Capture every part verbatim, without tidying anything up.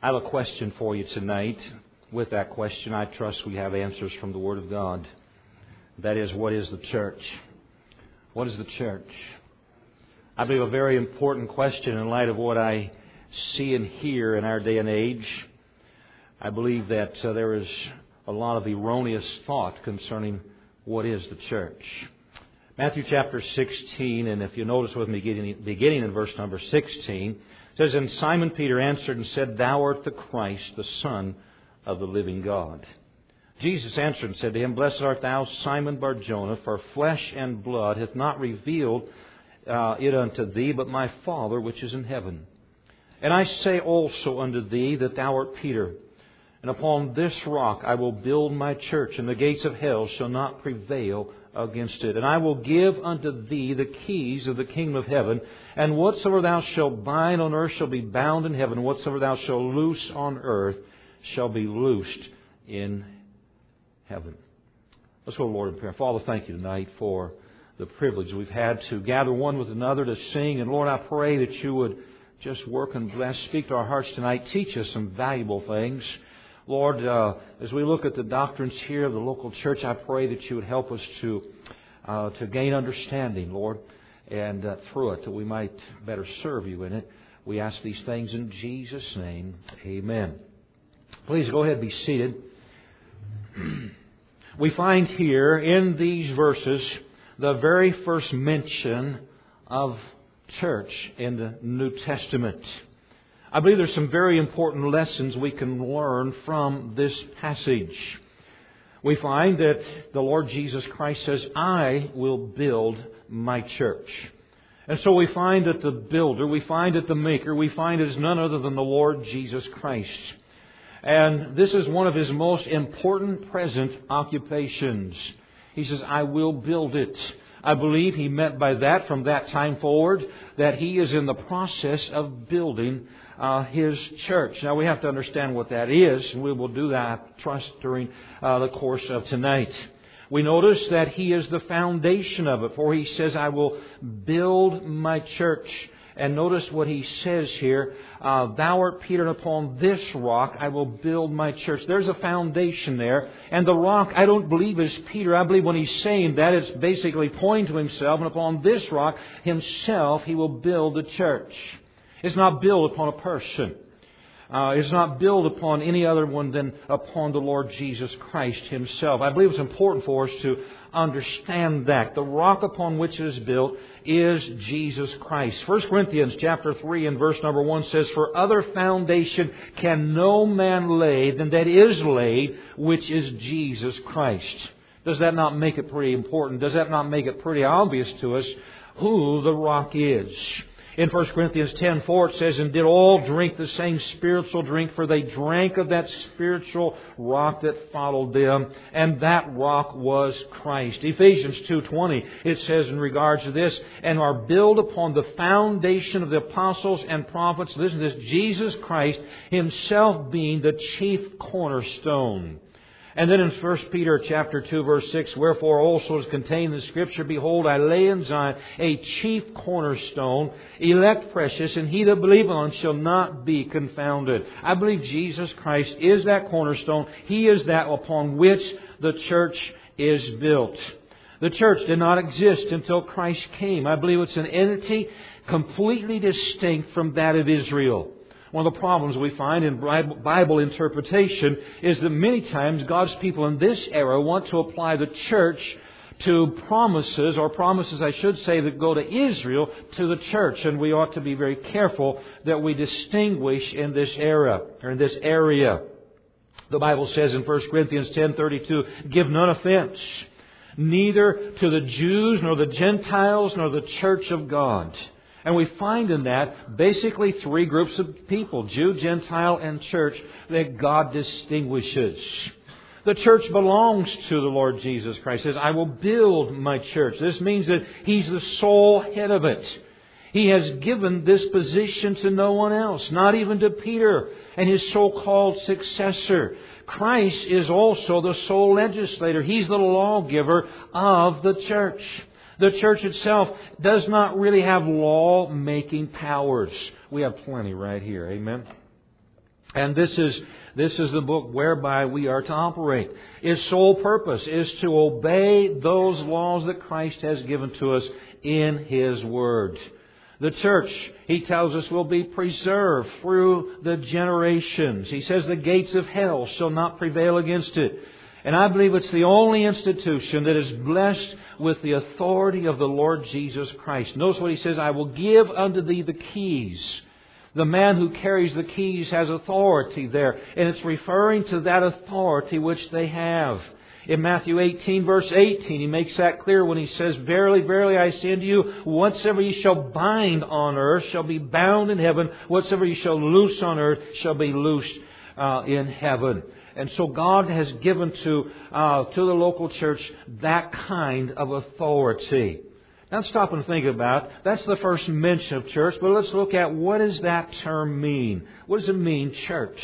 I have a question for you tonight. With that question, I trust we have answers from the Word of God. That is, what is the church? What is the church? I believe a very important question in light of what I see and hear in our day and age. I believe that uh, there is a lot of erroneous thought concerning what is the church. Matthew chapter sixteen, and if you notice with me beginning, beginning in verse number sixteen, it says, "And Simon Peter answered and said, Thou art the Christ, the Son of the living God. Jesus answered and said to him, Blessed art thou, Simon Bar-Jonah, for flesh and blood hath not revealed uh, it unto thee, but my Father which is in heaven. And I say also unto thee that thou art Peter, and upon this rock I will build my church, and the gates of hell shall not prevail against it. And I will give unto thee the keys of the kingdom of heaven, and whatsoever thou shalt bind on earth shall be bound in heaven, and whatsoever thou shalt loose on earth shall be loosed in heaven." Let's go to the Lord in prayer. Father, thank you tonight for the privilege we've had to gather one with another to sing. And Lord, I pray that you would just work and bless, speak to our hearts tonight, teach us some valuable things. Lord, uh, as we look at the doctrines here of the local church, I pray that you would help us to uh, to gain understanding, Lord, and uh, through it that we might better serve you in it. We ask these things in Jesus' name. Amen. Please go ahead and be seated. We find here in these verses the very first mention of church in the New Testament. I believe there's some very important lessons we can learn from this passage. We find that the Lord Jesus Christ says, I will build my church. And so we find that the builder, we find that the maker, we find it is none other than the Lord Jesus Christ. And this is one of His most important present occupations. He says, I will build it. I believe He meant by that, from that time forward, that He is in the process of building uh, His church. Now we have to understand what that is, and we will do that, I trust, during uh, the course of tonight. We notice that He is the foundation of it, for He says, I will build my church. And notice what He says here, uh, Thou art Peter, and upon this rock I will build my church. There's a foundation there. And the rock, I don't believe is Peter. I believe when He's saying that, it's basically pointing to Himself. And upon this rock, Himself, He will build the church. It's not built upon a person. Uh, it's not built upon any other one than upon the Lord Jesus Christ Himself. I believe it's important for us to understand that. The rock upon which it is built is Jesus Christ. First Corinthians chapter three and verse number one says, For other foundation can no man lay than that is laid, which is Jesus Christ. Does that not make it pretty important? Does that not make it pretty obvious to us who the rock is? In First Corinthians ten four it says, And did all drink the same spiritual drink, for they drank of that spiritual rock that followed them, and that rock was Christ. Ephesians two twenty it says in regards to this, And are built upon the foundation of the apostles and prophets, listen to this, Jesus Christ Himself being the chief cornerstone. And then in First Peter chapter two verse six, Wherefore also is contained in the Scripture, Behold, I lay in Zion a chief cornerstone, elect precious, and he that believeth on shall not be confounded. I believe Jesus Christ is that cornerstone. He is that upon which the church is built. The church did not exist until Christ came. I believe it's an entity completely distinct from that of Israel. One of the problems we find in Bible interpretation is that many times God's people in this era want to apply the church to promises, or promises I should say, that go to Israel to the church. And we ought to be very careful that we distinguish in this era, or in this area. The Bible says in First Corinthians ten thirty-two, Give none offense, neither to the Jews, nor the Gentiles, nor the church of God. And we find in that basically three groups of people, Jew, Gentile, and church, that God distinguishes. The church belongs to the Lord Jesus Christ. He says, I will build my church. This means that He's the sole head of it. He has given this position to no one else, not even to Peter and his so-called successor. Christ is also the sole legislator. He's the lawgiver of the church. The church itself does not really have law-making powers. We have plenty right here. Amen. And this is this is the book whereby we are to operate. Its sole purpose is to obey those laws that Christ has given to us in His Word. The church, He tells us, will be preserved through the generations. He says the gates of hell shall not prevail against it. And I believe it's the only institution that is blessed with the authority of the Lord Jesus Christ. Notice what He says, I will give unto thee the keys. The man who carries the keys has authority there. And it's referring to that authority which they have. In Matthew eighteen, verse eighteen, He makes that clear when He says, Verily, verily, I say unto you, whatsoever ye shall bind on earth shall be bound in heaven. Whatsoever ye shall loose on earth shall be loosed uh, in heaven. And so God has given to uh, to the local church that kind of authority. Now stop and think about it. That's the first mention of church. But let's look at, what does that term mean? What does it mean, church?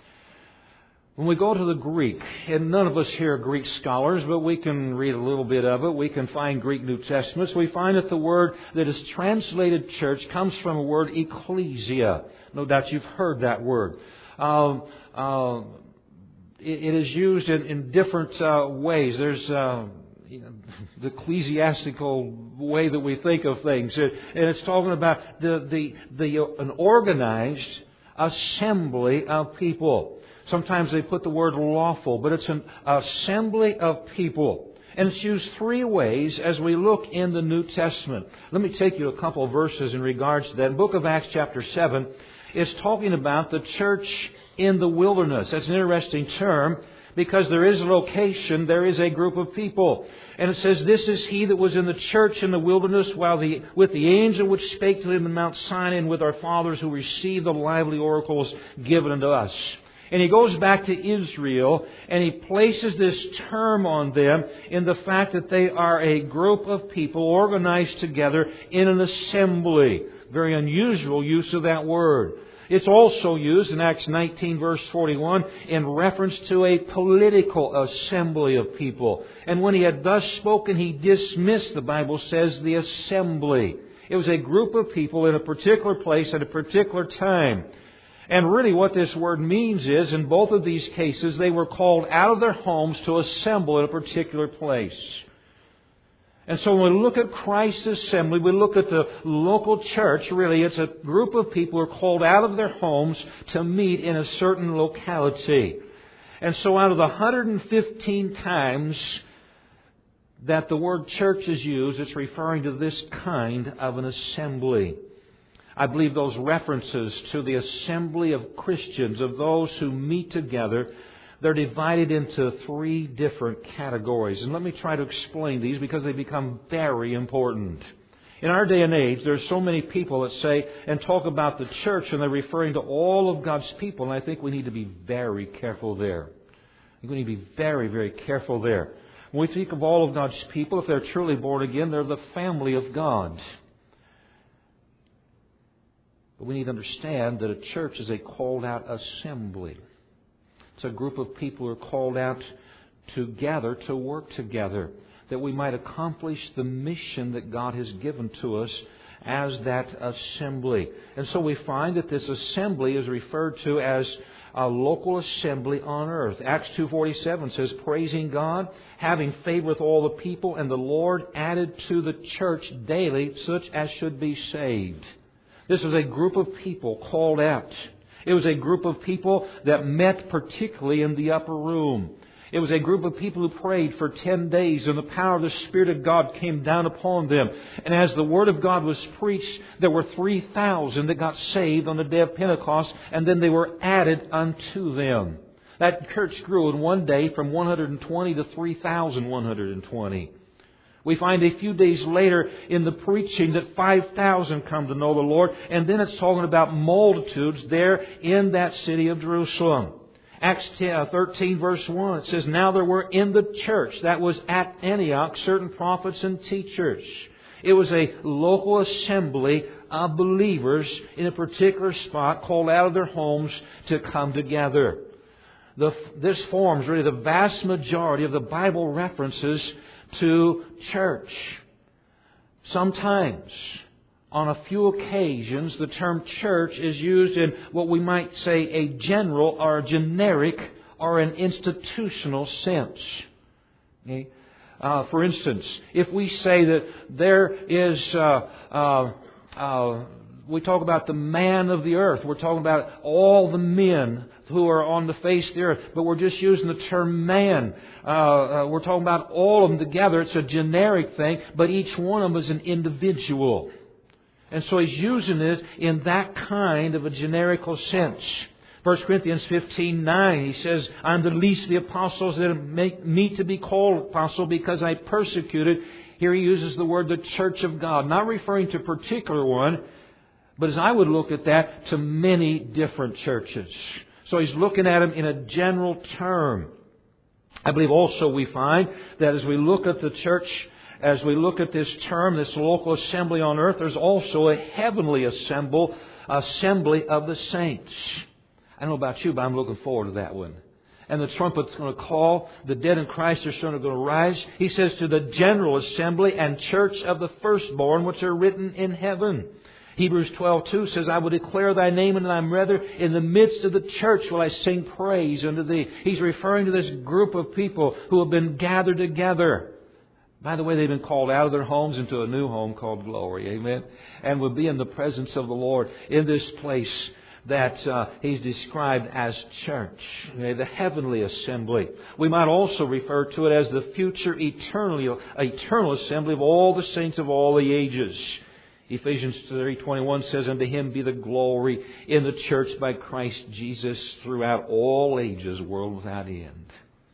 When we go to the Greek, and none of us here are Greek scholars, but we can read a little bit of it. We can find Greek New Testaments. We find that the word that is translated church comes from a word ecclesia. No doubt you've heard that word. Uh, uh, it, it is used in, in different uh, ways. There's uh, you know, the ecclesiastical way that we think of things. And it's talking about the, the, the an organized assembly of people. Sometimes they put the word lawful, but it's an assembly of people. And it's used three ways as we look in the New Testament. Let me take you a couple of verses in regards to that. In the book of Acts chapter seven, it's talking about the church in the wilderness. That's an interesting term because there is a location, there is a group of people. And it says, This is he that was in the church in the wilderness while the with the angel which spake to him in Mount Sinai, and with our fathers who received the lively oracles given unto us. And he goes back to Israel and he places this term on them in the fact that they are a group of people organized together in an assembly. Very unusual use of that word. It's also used in Acts nineteen verse forty-one in reference to a political assembly of people. And when he had thus spoken, he dismissed, the Bible says, the assembly. It was a group of people in a particular place at a particular time. And really what this word means is, in both of these cases, they were called out of their homes to assemble in a particular place. And so when we look at Christ's assembly, we look at the local church, really it's a group of people who are called out of their homes to meet in a certain locality. And so out of the one hundred fifteen times that the word church is used, it's referring to this kind of an assembly. I believe those references to the assembly of Christians, of those who meet together, they're divided into three different categories. And let me try to explain these because they become very important. In our day and age, there's so many people that say and talk about the church, and they're referring to all of God's people. And I think we need to be very careful there. I think we need to be very, very careful there. When we think of all of God's people, if they're truly born again, they're the family of God. But we need to understand that a church is a called out assembly. It's a group of people who are called out together to work together, that we might accomplish the mission that God has given to us as that assembly. And so we find that this assembly is referred to as a local assembly on earth. Acts two forty-seven says, praising God, having favor with all the people, and the Lord added to the church daily such as should be saved. This was a group of people called out. It was a group of people that met particularly in the upper room. It was a group of people who prayed for ten days and the power of the Spirit of God came down upon them. And as the Word of God was preached, there were three thousand that got saved on the day of Pentecost, and then they were added unto them. That church grew in one day from one hundred twenty to three thousand one hundred twenty. We find a few days later in the preaching that five thousand come to know the Lord. And then it's talking about multitudes there in that city of Jerusalem. Acts thirteen verse one, it says, Now there were in the church that was at Antioch certain prophets and teachers. It was a local assembly of believers in a particular spot called out of their homes to come together. The, this forms really the vast majority of the Bible references to church. Sometimes on a few occasions, the term church is used in what we might say a general or a generic or an institutional sense. Okay? Uh, for instance, if we say that there is, uh, uh, uh, we talk about the man of the earth. We're talking about all the men who are on the face of the earth. But we're just using the term man. Uh, uh, we're talking about all of them together. It's a generic thing, but each one of them is an individual. And so he's using it in that kind of a generical sense. First Corinthians fifteen nine, he says, I'm the least of the apostles that make me to be called apostle because I persecuted. Here he uses the word the church of God, not referring to a particular one, but as I would look at that, to many different churches. So he's looking at them in a general term. I believe also we find that as we look at the church, as we look at this term, this local assembly on earth, there's also a heavenly assemble, assembly of the saints. I don't know about you, but I'm looking forward to that one. And the trumpet's going to call. The dead in Christ are soon going to rise. He says to the general assembly and church of the firstborn, which are written in heaven. Hebrews twelve two says, I will declare thy name in thy brethren. In the midst of the church will I sing praise unto thee. He's referring to this group of people who have been gathered together. By the way, they've been called out of their homes into a new home called glory. Amen. And will be in the presence of the Lord in this place that uh, he's described as church, okay, the heavenly assembly. We might also refer to it as the future eternal, eternal assembly of all the saints of all the ages. Ephesians three twenty-one says, unto him be the glory in the church by Christ Jesus throughout all ages, world without end.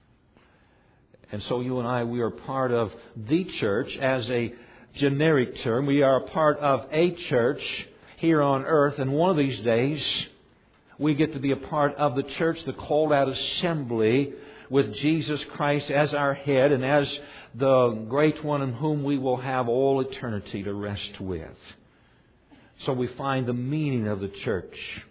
And so you and I, we are part of the church as a generic term. We are a part of a church here on earth, and one of these days we get to be a part of the church, the called out assembly, with Jesus Christ as our head and as the great one in whom we will have all eternity to rest with. So we find the meaning of the church.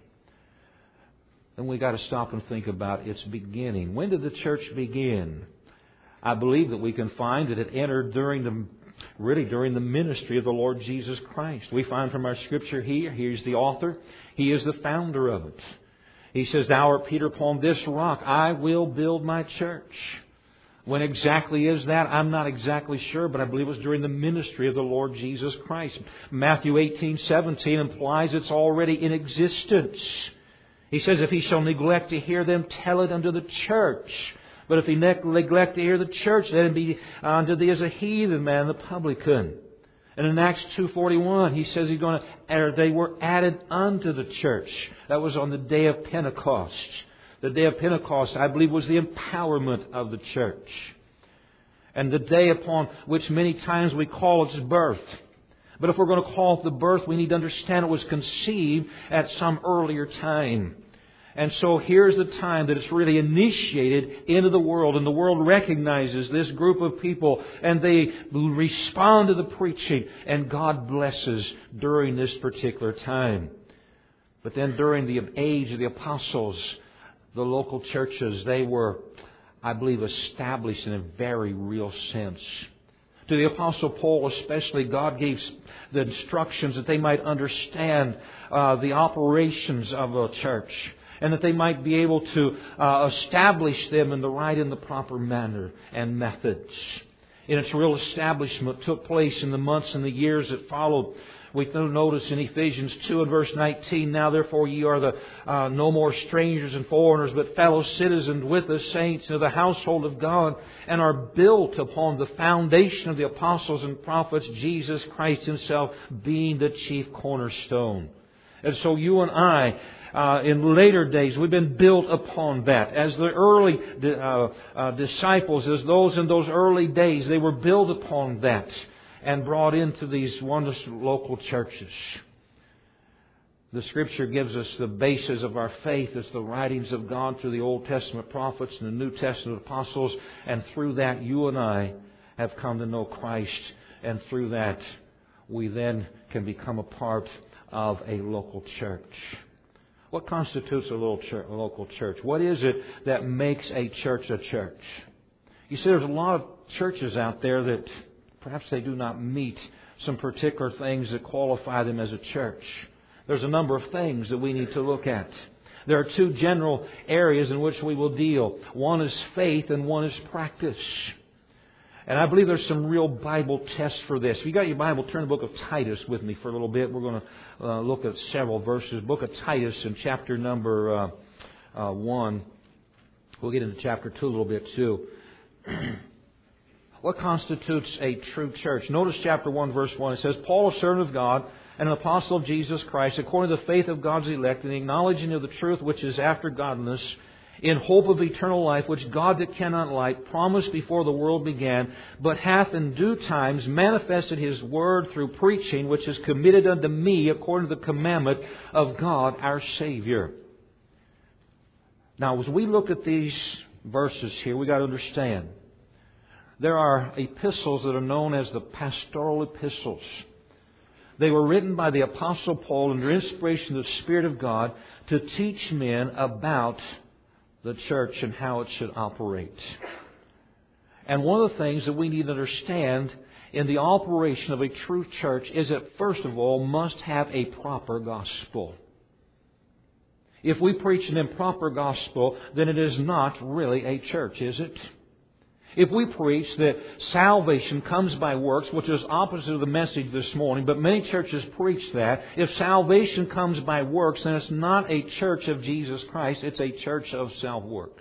And we got to stop and think about its beginning. When did the church begin? I believe that we can find that it entered during the Really during the ministry of the Lord Jesus Christ. We find from our scripture here, here's the author. He is the founder of it. He says, thou art Peter, upon this rock I will build my church. When exactly is that? I'm not exactly sure, but I believe it was during the ministry of the Lord Jesus Christ. Matthew eighteen seventeen implies it's already in existence. He says, if he shall neglect to hear them, tell it unto the church. But if he neglect to hear the church, let him be unto thee as a heathen man, the publican. And in Acts two forty-one, he says he's going to, they were added unto the church. That was on the day of Pentecost. The day of Pentecost, I believe, was the empowerment of the church. And the day upon which many times we call its birth. But if we're going to call it the birth, we need to understand it was conceived at some earlier time. And so here's the time that it's really initiated into the world. And the world recognizes this group of people. And they respond to the preaching. And God blesses during this particular time. But then during the age of the apostles, the local churches, they were, I believe, established in a very real sense. To the Apostle Paul especially, God gave the instructions that they might understand uh, the operations of a church. And that they might be able to uh, establish them in the right and the proper manner and methods. And its real establishment took place in the months and the years that followed. We notice in Ephesians two and verse nineteen, now therefore ye are the uh, no more strangers and foreigners, but fellow citizens with the saints and of the household of God, and are built upon the foundation of the apostles and prophets, Jesus Christ Himself being the chief cornerstone. And so you and I, Uh, in later days, we've been built upon that. As the early uh, uh, disciples, as those in those early days, they were built upon that and brought into these wonderful local churches. The Scripture gives us the basis of our faith. It's the writings of God through the Old Testament prophets and the New Testament apostles. And through that, you and I have come to know Christ. And through that, we then can become a part of a local church. What constitutes a little church, a local church? What is it that makes a church a church? You see, there's a lot of churches out there that perhaps they do not meet some particular things that qualify them as a church. There's a number of things that we need to look at. There are two general areas in which we will deal. One is faith and one is practice. And I believe there's some real Bible tests for this. If you got your Bible, turn to the book of Titus with me for a little bit. We're going to uh, look at several verses. Book of Titus in chapter number uh, uh, one. We'll get into chapter two a little bit too. What constitutes a true church? Notice chapter one, verse one. It says, Paul, a servant of God and an apostle of Jesus Christ, according to the faith of God's elect and the acknowledging of the truth which is after godliness, in hope of eternal life, which God that cannot lie promised before the world began, but hath in due times manifested His word through preaching, which is committed unto me according to the commandment of God our Savior. Now, as we look at these verses here, we got to understand there are epistles that are known as the pastoral epistles. They were written by the Apostle Paul under inspiration of the Spirit of God to teach men about the church and how it should operate. And one of the things that we need to understand in the operation of a true church is that, first of all, must have a proper gospel. If we preach an improper gospel, then it is not really a church, is it? If we preach that salvation comes by works, which is opposite of the message this morning, but many churches preach that, if salvation comes by works, then it's not a church of Jesus Christ, it's a church of self-works.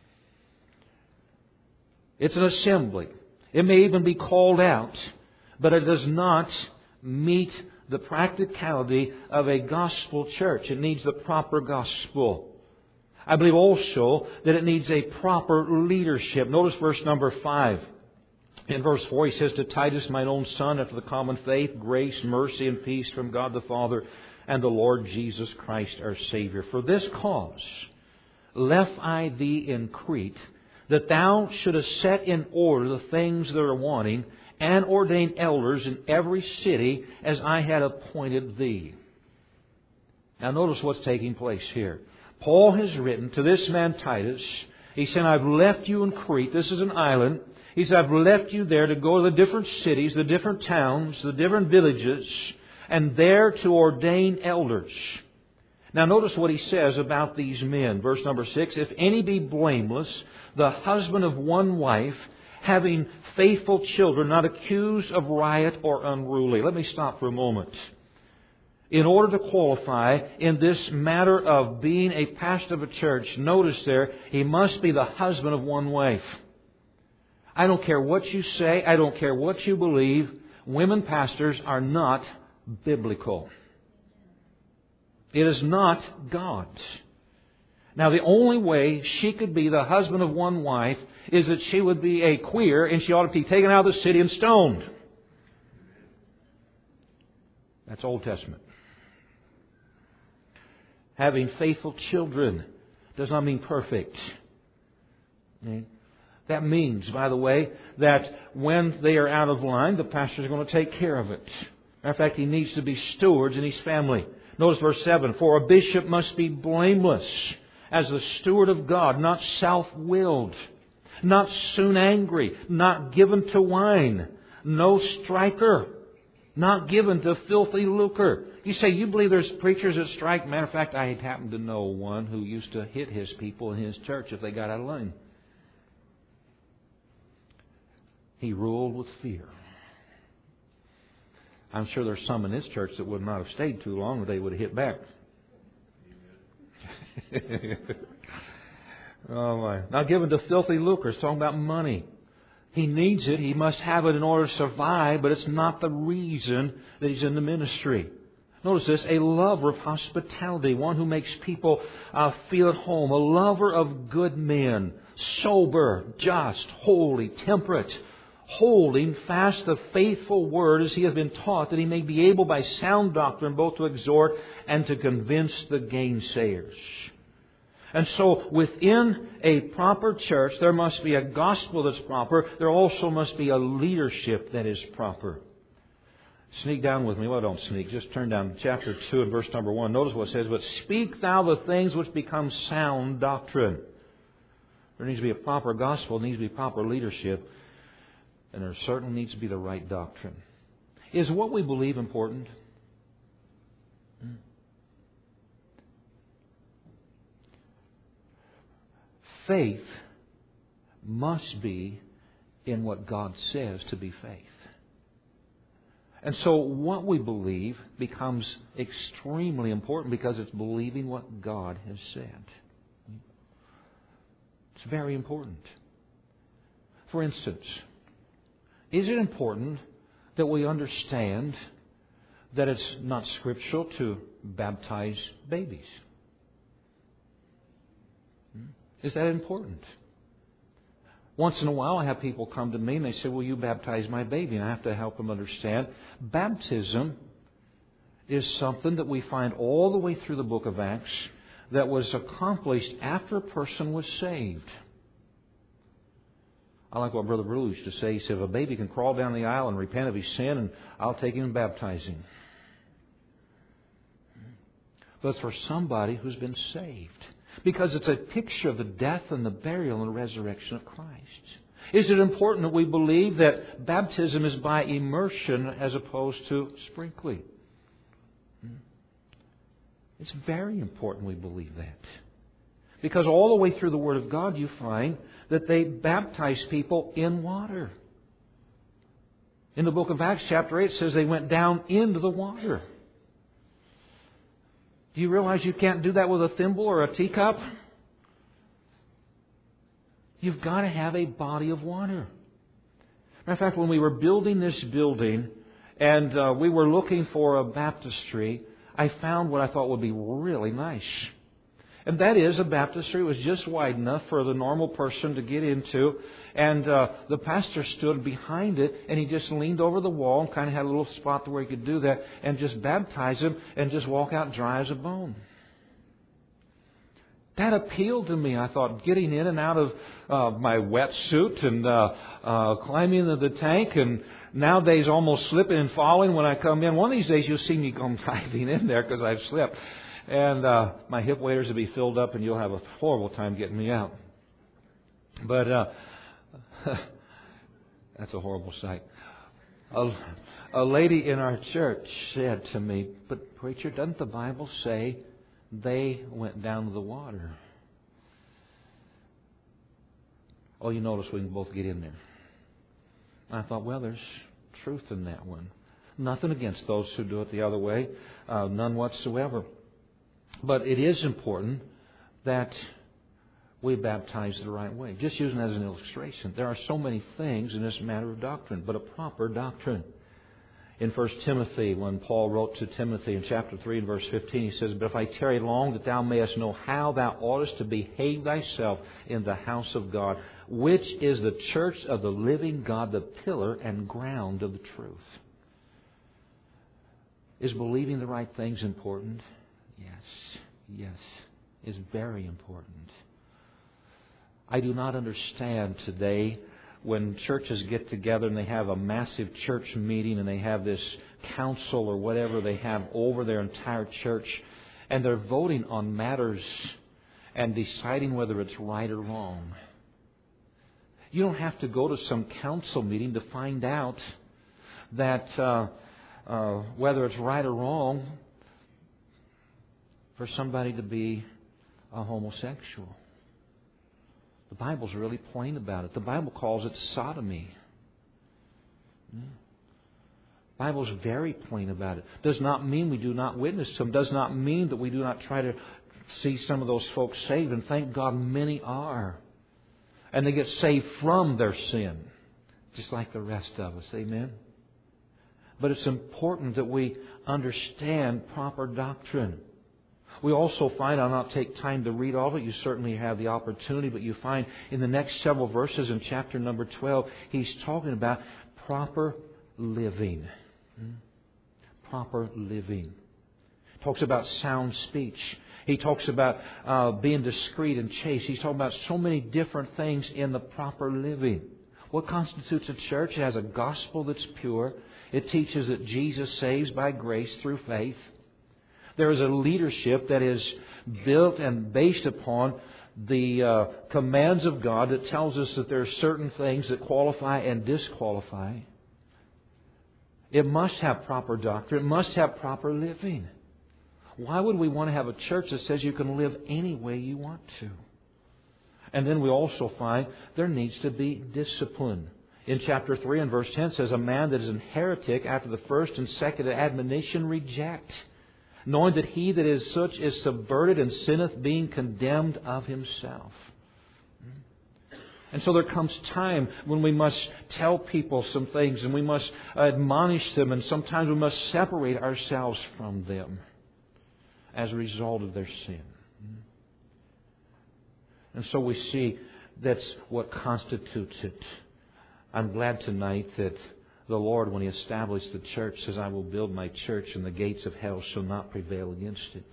It's an assembly. It may even be called out, but it does not meet the practicality of a gospel church. It needs the proper gospel. I believe also that it needs a proper leadership. Notice verse number five. In verse four he says, to Titus, mine own son, after the common faith, grace, mercy, and peace from God the Father and the Lord Jesus Christ our Savior. For this cause left I thee in Crete, that thou shouldest set in order the things that are wanting, and ordain elders in every city as I had appointed thee. Now notice what's taking place here. Paul has written to this man Titus. He said, I've left you in Crete. This is an island. He said, I've left you there to go to the different cities, the different towns, the different villages, and there to ordain elders. Now notice what he says about these men. Verse number six, if any be blameless, the husband of one wife, having faithful children, not accused of riot or unruly. Let me stop for a moment. In order to qualify in this matter of being a pastor of a church, notice there, he must be the husband of one wife. I don't care what you say. I don't care what you believe. Women pastors are not biblical. It is not God's. Now, the only way she could be the husband of one wife is that she would be a queer and she ought to be taken out of the city and stoned. That's Old Testament. Having faithful children does not mean perfect. Okay? That means, by the way, that when they are out of line, the pastor is going to take care of it. Matter of fact, he needs to be stewards in his family. Notice verse seven. For a bishop must be blameless as the steward of God, not self-willed, not soon angry, not given to wine, no striker, not given to filthy lucre. You say, you believe there's preachers that strike? Matter of fact, I happen to know one who used to hit his people in his church if they got out of line. He ruled with fear. I'm sure there's some in this church that would not have stayed too long or they would have hit back. Oh my. Not given to filthy lucre. It's talking about money. He needs it. He must have it in order to survive, but it's not the reason that he's in the ministry. Notice this, a lover of hospitality, one who makes people uh, feel at home, a lover of good men, sober, just, holy, temperate, holding fast the faithful word as he has been taught, that he may be able by sound doctrine both to exhort and to convince the gainsayers. And so within a proper church, there must be a gospel that's proper. There also must be a leadership that is proper. Sneak down with me. Well, don't sneak. Just turn down to chapter two and verse number one. Notice what it says. But speak thou the things which become sound doctrine. There needs to be a proper gospel. There needs to be proper leadership. And there certainly needs to be the right doctrine. Is what we believe important? Faith must be in what God says to be faith. And so what we believe becomes extremely important because it's believing what God has said. It's very important. For instance, is it important that we understand that it's not scriptural to baptize babies? Is that important? Once in a while I have people come to me and they say, "Will you baptize my baby?" And I have to help them understand baptism is something that we find all the way through the book of Acts that was accomplished after a person was saved. I like what Brother Brew used to say. He said, "If a baby can crawl down the aisle and repent of his sin, and I'll take him and baptize him." But it's for somebody who's been saved. Because it's a picture of the death and the burial and the resurrection of Christ. Is it important that we believe that baptism is by immersion as opposed to sprinkling? It's very important we believe that. Because all the way through the Word of God you find that they baptize people in water. In the book of Acts chapter eight it says they went down into the water. Do you realize you can't do that with a thimble or a teacup? You've got to have a body of water. Matter of fact, when we were building this building and uh, we were looking for a baptistry, I found what I thought would be really nice. And that is a baptistry. It was just wide enough for the normal person to get into. And uh, the pastor stood behind it and he just leaned over the wall and kind of had a little spot where he could do that and just baptize him and just walk out dry as a bone. That appealed to me. I thought getting in and out of uh, my wetsuit and uh, uh, climbing into the tank and nowadays almost slipping and falling when I come in. One of these days you'll see me come diving in there because I've slipped. And uh, my hip waders will be filled up and you'll have a horrible time getting me out. But uh, that's a horrible sight. A, a lady in our church said to me, "But preacher, doesn't the Bible say they went down to the water?" Oh, you notice we can both get in there. I thought, well, there's truth in that one. Nothing against those who do it the other way. Uh, none whatsoever. But it is important that we baptize the right way. Just using it as an illustration. There are so many things in this matter of doctrine, but a proper doctrine. In First Timothy, when Paul wrote to Timothy in chapter three and verse fifteen, he says, "But if I tarry long, that thou mayest know how thou oughtest to behave thyself in the house of God, which is the church of the living God, the pillar and ground of the truth." Is believing the right things important? Yes, yes, it's very important. I do not understand today when churches get together and they have a massive church meeting and they have this council or whatever they have over their entire church and they're voting on matters and deciding whether it's right or wrong. You don't have to go to some council meeting to find out that uh, uh, whether it's right or wrong for somebody to be a homosexual. The Bible's really plain about it. The Bible calls it sodomy. The Bible's very plain about it. Does not mean we do not witness to them. Does not mean that we do not try to see some of those folks saved. And thank God many are. And they get saved from their sin. Just like the rest of us. Amen? But it's important that we understand proper doctrine. We also find, I'll not take time to read all of it, you certainly have the opportunity, but you find in the next several verses in chapter number twelve, he's talking about proper living. Proper living. He talks about sound speech. He talks about uh, being discreet and chaste. He's talking about so many different things in the proper living. What constitutes a church? It has a gospel that's pure. It teaches that Jesus saves by grace through faith. There is a leadership that is built and based upon the uh, commands of God that tells us that there are certain things that qualify and disqualify. It must have proper doctrine. It must have proper living. Why would we want to have a church that says you can live any way you want to? And then we also find there needs to be discipline. In chapter three and verse ten it says, a man that is an heretic after the first and second admonition reject, knowing that he that is such is subverted and sinneth, being condemned of himself. And so there comes time when we must tell people some things and we must admonish them, and sometimes we must separate ourselves from them as a result of their sin. And so we see that's what constitutes it. I'm glad tonight that the Lord, when He established the church, says, I will build my church and the gates of hell shall not prevail against it.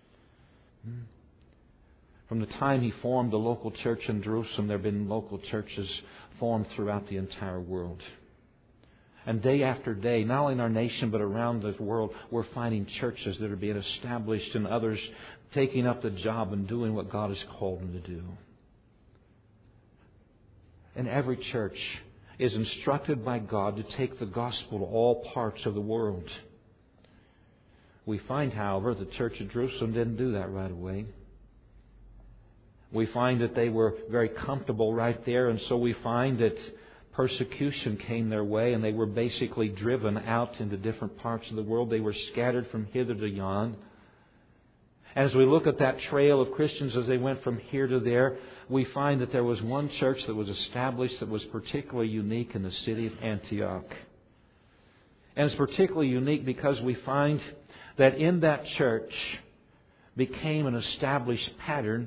From the time He formed the local church in Jerusalem, there have been local churches formed throughout the entire world. And day after day, not only in our nation but around the world, we're finding churches that are being established and others taking up the job and doing what God has called them to do. And every church is instructed by God to take the gospel to all parts of the world. We find, however, the church of Jerusalem didn't do that right away. We find that they were very comfortable right there, and so we find that persecution came their way and they were basically driven out into different parts of the world. They were scattered from hither to yon. As we look at that trail of Christians as they went from here to there, we find that there was one church that was established that was particularly unique in the city of Antioch. And it's particularly unique because we find that in that church became an established pattern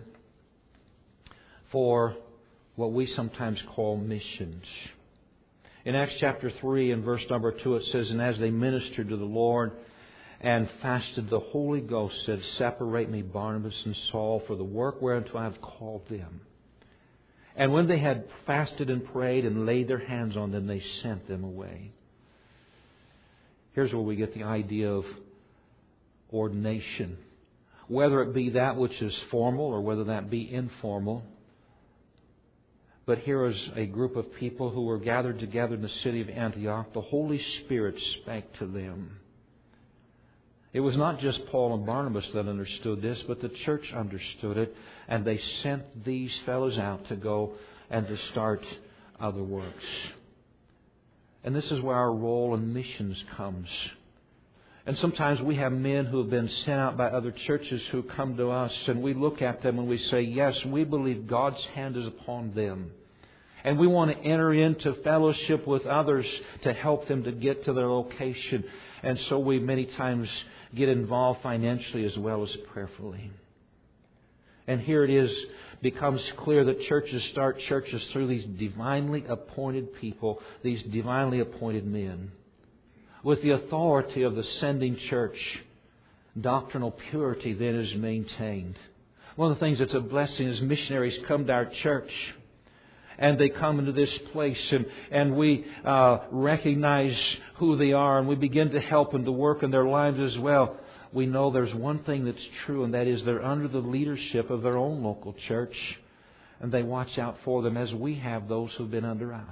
for what we sometimes call missions. In Acts chapter three and verse number two it says, and as they ministered to the Lord and fasted, the Holy Ghost said, separate me Barnabas and Saul for the work whereunto I have called them. And when they had fasted and prayed and laid their hands on them, they sent them away. Here's where we get the idea of ordination. Whether it be that which is formal or whether that be informal. But here is a group of people who were gathered together in the city of Antioch. The Holy Spirit spake to them. It was not just Paul and Barnabas that understood this, but the church understood it. And they sent these fellows out to go and to start other works. And this is where our role in missions comes. And sometimes we have men who have been sent out by other churches who come to us, and we look at them and we say, yes, we believe God's hand is upon them. And we want to enter into fellowship with others to help them to get to their location. And so we many times get involved financially as well as prayerfully. And here it is, becomes clear that churches start churches through these divinely appointed people, these divinely appointed men. With the authority of the sending church, doctrinal purity then is maintained. One of the things that's a blessing is missionaries come to our church and they come into this place and, and we uh, recognize who they are and we begin to help them to work in their lives as well. We know there's one thing that's true, and that is they're under the leadership of their own local church, and they watch out for them as we have those who've been under us.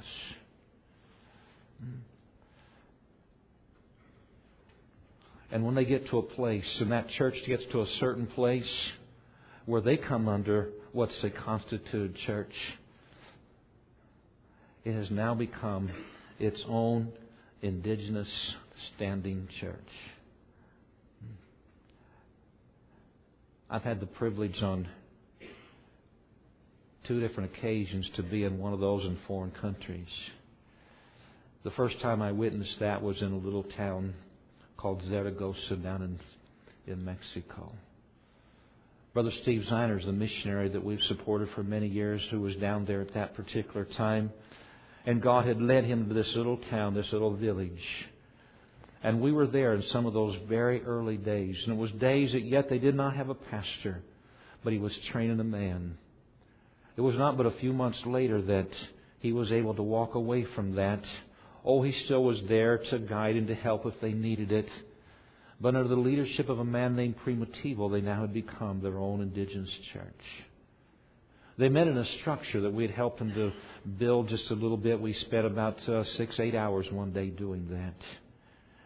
And when they get to a place, and that church gets to a certain place where they come under what's a constituted church, it has now become its own indigenous standing church. I've had the privilege on two different occasions to be in one of those in foreign countries. The first time I witnessed that was in a little town called Zaragoza down in, in Mexico. Brother Steve Ziners, the missionary that we've supported for many years, who was down there at that particular time. And God had led him to this little town, this little village. And we were there in some of those very early days. And it was days that yet they did not have a pastor, but he was training a man. It was not but a few months later that he was able to walk away from that. Oh, he still was there to guide and to help if they needed it. But under the leadership of a man named Primitivo, they now had become their own indigenous church. They met in a structure that we had helped them to build just a little bit. We spent about uh, six, eight hours one day doing that.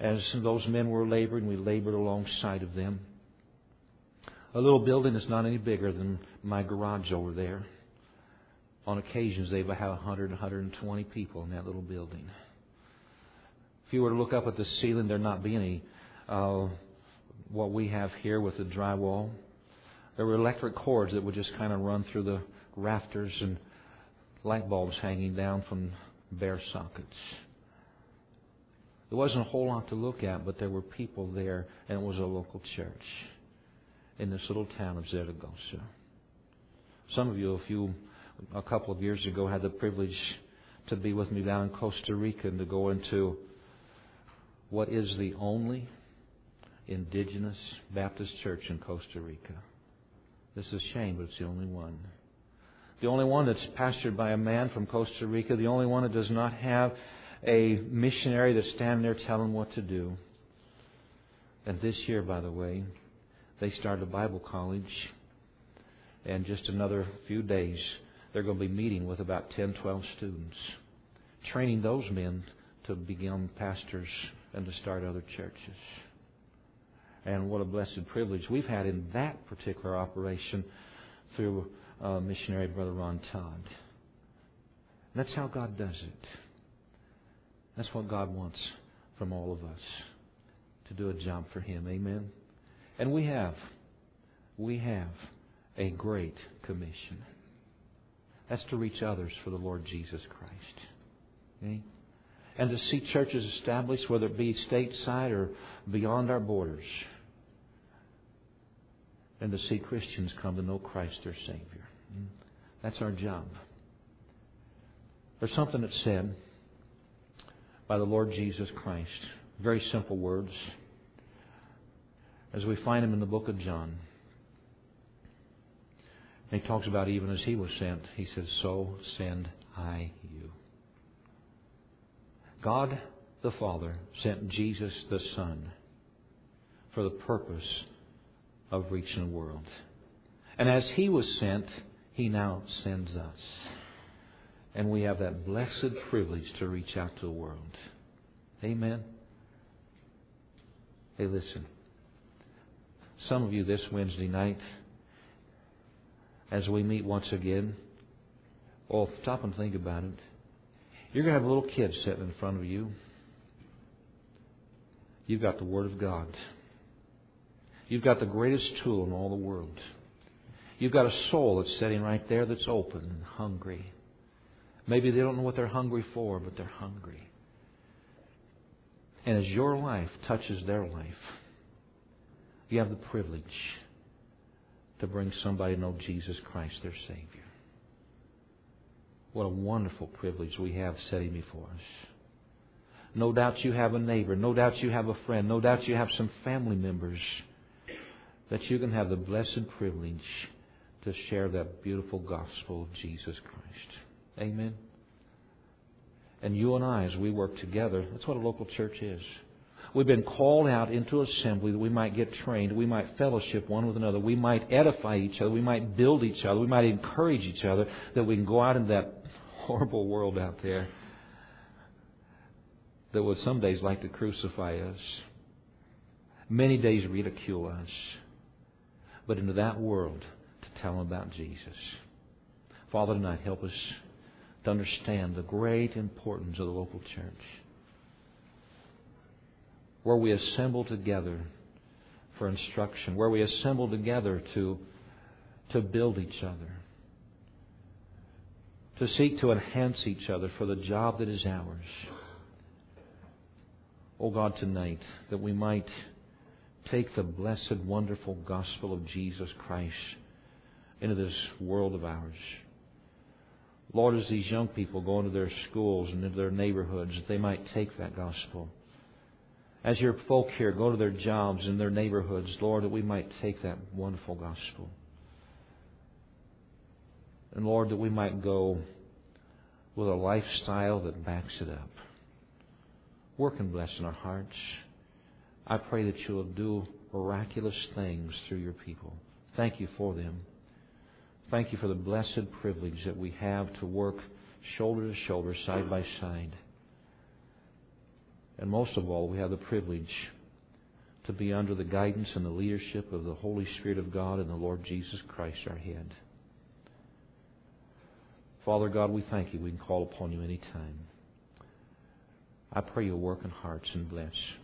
as those men were laboring, we labored alongside of them. A little building that's not any bigger than my garage over there. On occasions, they've had one hundred, one hundred twenty people in that little building. If you were to look up at the ceiling, there'd not be any uh, what we have here with the drywall. There were electric cords that would just kind of run through the rafters and light bulbs hanging down from bare sockets. There wasn't a whole lot to look at, but there were people there, and it was a local church in this little town of Zaragoza. Some of you, a few, a couple of years ago, had the privilege to be with me down in Costa Rica and to go into what is the only indigenous Baptist church in Costa Rica. This is a shame, but it's the only one. The only one that's pastored by a man from Costa Rica. The only one that does not have a missionary that's standing there telling what to do. And this year, by the way, they started a Bible college. And just another few days, they're going to be meeting with about ten, twelve students, training those men to become pastors and to start other churches. And what a blessed privilege we've had in that particular operation through uh, missionary Brother Ron Todd. That's how God does it. That's what God wants from all of us, to do a job for Him. Amen? And we have. We have a great commission. That's to reach others for the Lord Jesus Christ. Okay? And to see churches established, whether it be stateside or beyond our borders. And to see Christians come to know Christ their Savior. That's our job. There's something that's said by the Lord Jesus Christ. Very simple words. As we find Him in the book of John. And He talks about even as He was sent. He says, so send I you. God the Father sent Jesus the Son for the purpose of reaching the world. And as He was sent, He now sends us. And we have that blessed privilege to reach out to the world. Amen. Hey, listen. Some of you this Wednesday night, as we meet once again, oh, stop and think about it. You're going to have a little kid sitting in front of you. You've got the Word of God. You've got the greatest tool in all the world. You've got a soul that's sitting right there that's open and hungry. Maybe they don't know what they're hungry for, but they're hungry. And as your life touches their life, you have the privilege to bring somebody to know Jesus Christ, their Savior. What a wonderful privilege we have setting before us. No doubt you have a neighbor. No doubt you have a friend. No doubt you have some family members that you can have the blessed privilege to share that beautiful gospel of Jesus Christ. Amen. And you and I, as we work together, that's what a local church is. We've been called out into assembly that we might get trained, we might fellowship one with another, we might edify each other, we might build each other, we might encourage each other, that we can go out in that horrible world out there that would some days like to crucify us, many days ridicule us, but into that world to tell them about Jesus. Father, tonight help us to understand the great importance of the local church, where we assemble together for instruction, where we assemble together to, to build each other, to seek to enhance each other for the job that is ours. Oh God, tonight, that we might take the blessed, wonderful gospel of Jesus Christ into this world of ours. Lord, as these young people go into their schools and into their neighborhoods, that they might take that gospel. As your folk here go to their jobs and their neighborhoods, Lord, that we might take that wonderful gospel. And Lord, that we might go with a lifestyle that backs it up. Work and bless in our hearts. I pray that you will do miraculous things through your people. Thank you for them. Thank you for the blessed privilege that we have to work shoulder to shoulder, side by side, And most of all, we have the privilege to be under the guidance and the leadership of the Holy Spirit of God and the Lord Jesus Christ, our head. Father God, we thank You. We can call upon You any time. I pray You'll work in hearts and bless.